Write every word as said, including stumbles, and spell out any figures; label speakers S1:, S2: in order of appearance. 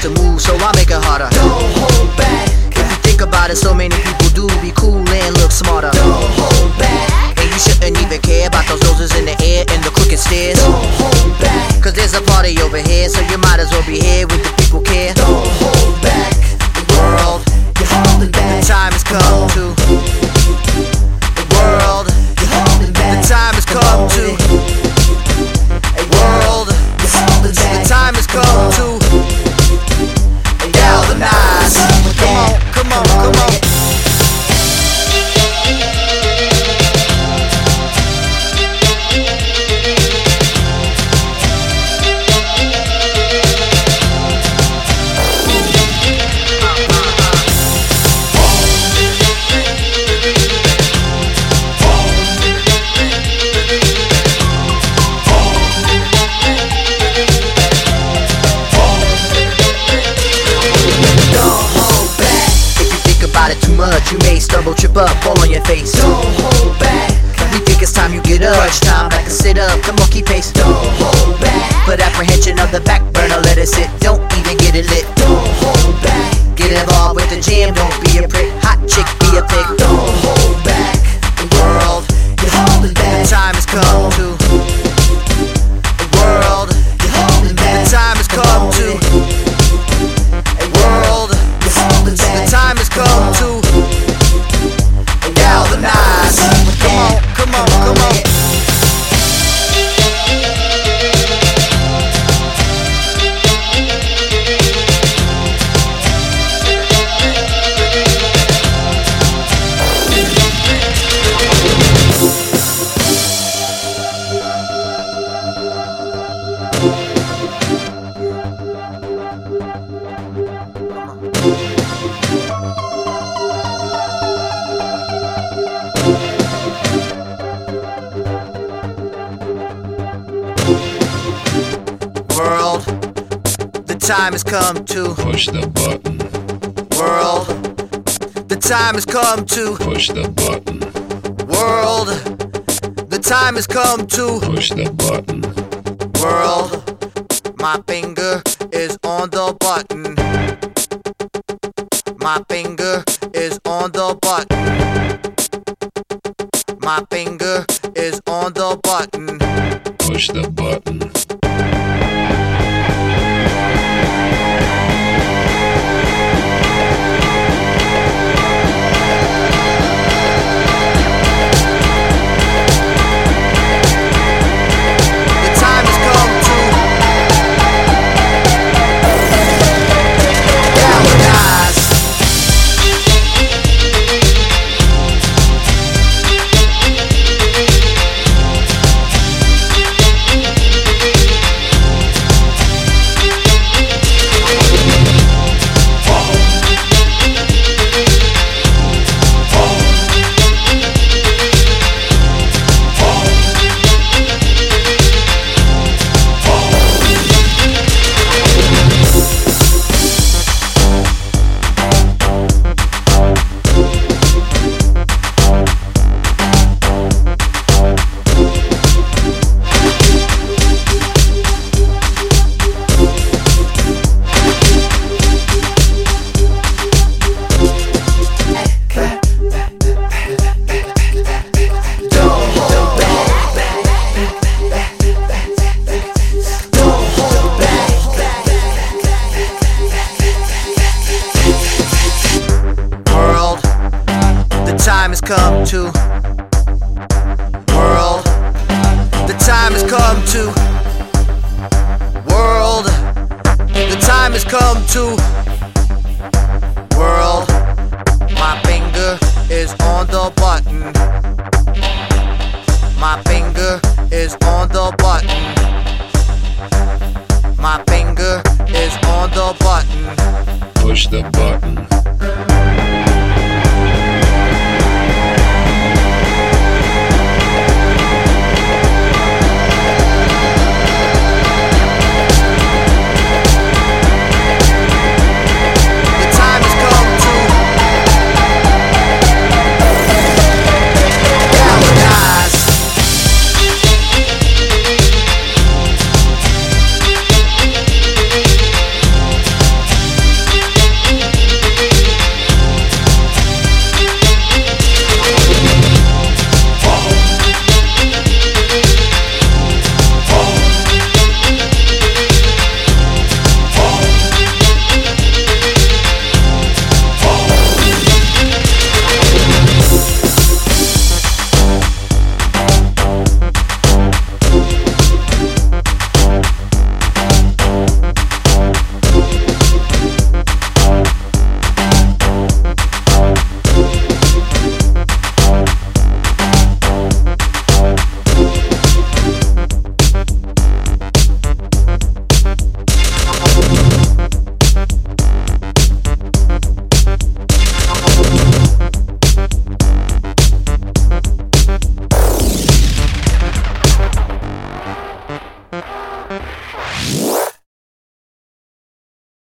S1: to move, so I make it harder.
S2: Don't hold back.
S1: If you think about it, so many people do be cool and look smarter.
S2: Don't hold back.
S1: And you shouldn't even care about those noses in the air and the crooked stairs.
S2: Don't hold back.
S1: Cause there's a party over here, so you might as well be here with the people care.
S2: Don't hold back.
S1: The world,
S2: you're holding back.
S1: the time has come to. The world,
S2: you're holding back.
S1: the time has come to. World, the time has come to galvanize. Come on, come on, come on. Too much, you may stumble, trip up, fall on your face.
S2: Don't hold back.
S1: We think it's time you get up. Crunch time, like a sit up, come on, keep pace.
S2: Don't hold back.
S1: Put apprehension on the back burner, let it sit. Don't even get it lit.
S2: Don't hold back.
S1: Get involved with the jam, don't be a prick. Hot chick, be a pig.
S2: Don't hold back.
S1: The world,
S2: you're holding back.
S1: the time has come to. The world,
S2: you're holding back.
S1: the time has come to. The world, the time has come to galvanize. Come on, come on, come on. World, the time has come to
S3: push the button.
S1: World, the time has come to
S3: Push the button.
S1: World, the time has come to
S3: Push the button.
S1: World, my finger is on the button. My finger is on the button. My finger is on the button.
S3: Push the button. Time has come to world. The time has come to world. The time has come to world. My finger is on the button. My finger is on the button. My finger is on the button. Push the button.